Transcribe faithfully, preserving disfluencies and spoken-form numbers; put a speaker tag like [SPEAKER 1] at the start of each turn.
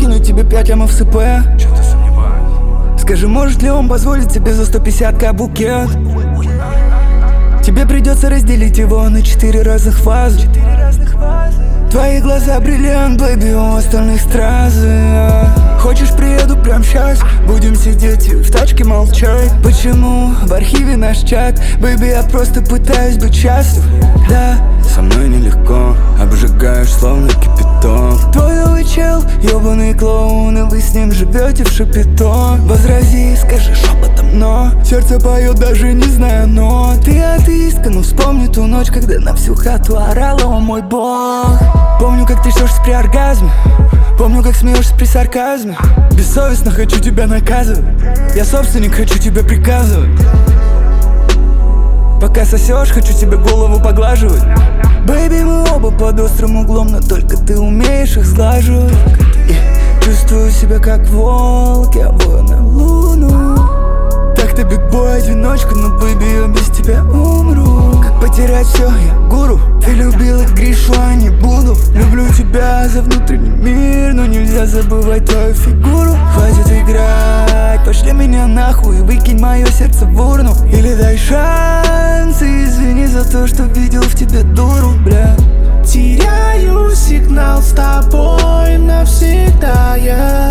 [SPEAKER 1] скинуть тебе пять лямов с ИП.
[SPEAKER 2] Чё-то сомневаюсь.
[SPEAKER 1] Скажи, может ли он позволить тебе за сто пятьдесят ка букет? Тебе придется разделить его на четыре разных фазы. Твои глаза бриллиант, бэйби, у остальных стразы. Хочешь, приеду прямо сейчас, будем сидеть и в тачке молчать. Почему в архиве наш чат? Бэйби, я просто пытаюсь быть счастлив. Да, со мной нелегко, обжигаешь словно кипяток. Твой новый чел, ёбаный клоун, и вы с ним живете в шапито. Возрази, скажи шепотом, но сердце поет, даже не зная нот. Ты атеистка, но вспомни ту ночь, когда на всю хату орала: о мой бог. Помню, как трясешься при оргазме, помню, как смеешься при сарказме. Бессовестно хочу тебя наказывать, я собственник, хочу тебе приказывать. Пока сосешь, хочу тебе голову поглаживать. Бэйби, мы оба под острым углом, но только ты умеешь их сглаживать. И чувствую себя как волк, я вою на луну. Так-то бигбой, одиночка, но бэйби, я без тебя умру. Как потерять все, я гуру. Ты любила Гришу, а не буду. Люблю тебя за внутренний мир, но нельзя забывать твою фигуру. Хватит играть, пошли меня нахуй и выкинь мое сердце в урну. Или дай шанс и извини за то, что видел в тебе дуру, бля.
[SPEAKER 3] Теряю сигнал с тобой навсегда я.